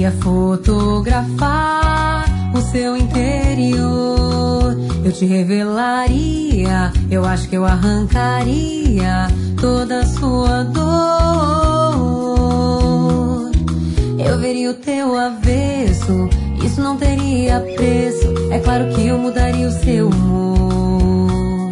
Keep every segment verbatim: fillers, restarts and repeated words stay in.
queria fotografar o seu interior. Eu te revelaria, eu acho que eu arrancaria toda a sua dor. Eu veria o teu avesso, isso não teria preço. É claro que eu mudaria o seu humor.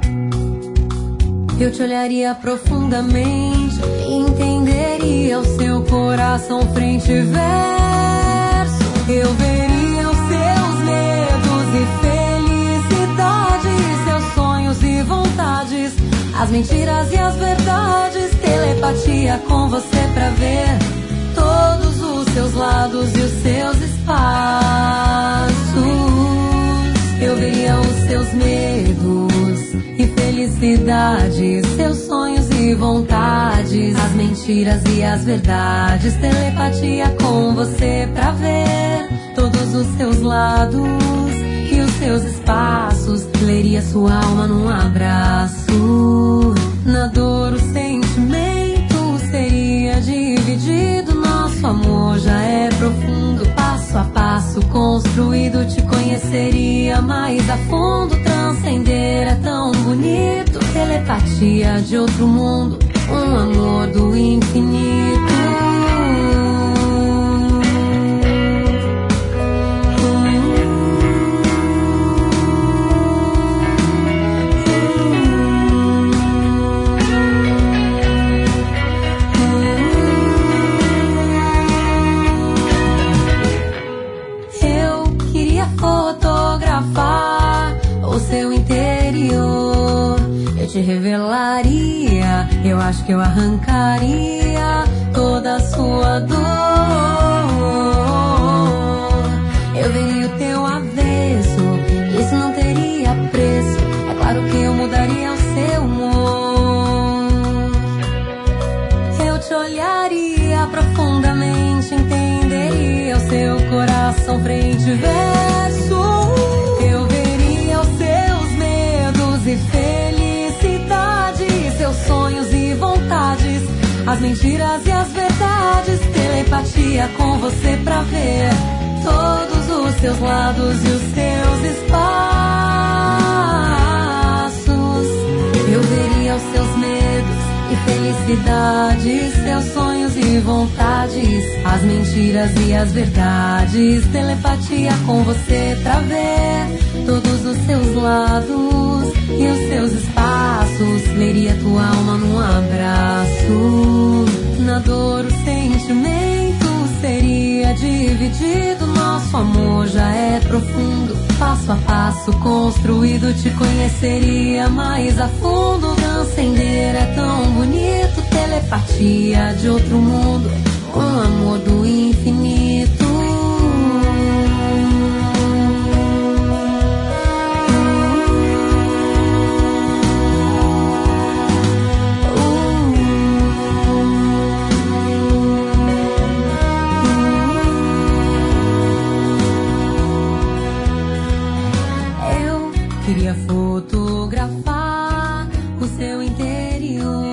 Eu te olharia profundamente e entenderia o seu coração frente e verso. Eu veria os seus medos e felicidades, seus sonhos e vontades, as mentiras e as verdades. Telepatia com você pra ver todos os seus lados e os seus espaços. Eu veria os seus medos e felicidades, seus sonhos e vontades, as mentiras e as verdades. Telepatia com você pra ver todos os seus lados e os seus espaços. Leria sua alma num abraço. Na dor o sentimento seria dividido. Nosso amor já é profundo, passo a passo construído. Te conheceria mais a fundo, transcender é tão bonito. Telepatia de outro mundo, um amor do infinito. Seu interior, eu te revelaria, eu acho que eu arrancaria toda a sua dor. Eu veria o teu avesso, isso não teria preço. É claro que eu mudaria o seu humor. Eu te olharia profundamente, entenderia o seu coração frente e verso. E felicidade, seus sonhos e vontades, as mentiras e as verdades. Telepatia com você pra ver todos os seus lados e os seus espaços. Eu veria os seus medos e felicidades, seus sonhos e vontades, as mentiras e as verdades. Telepatia com você pra ver todos os seus lados e os seus espaços. Leria tua alma num abraço. Na dor o sentimento seria dividido. Nosso amor já é profundo, passo a passo construído. Te conheceria mais a fundo, transcender é tão bonito. Telepatia de outro mundo, um amor do infinito. Queria fotografar o seu interior.